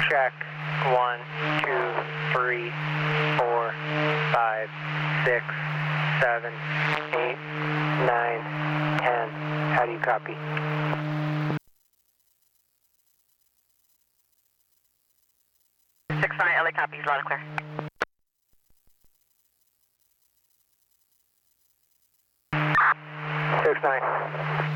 Check. 1, 2, 3, 4, 5, 6, 7, 8, 9, 10. How do you copy? 6-9, LA copies, loud and clear. 6-9.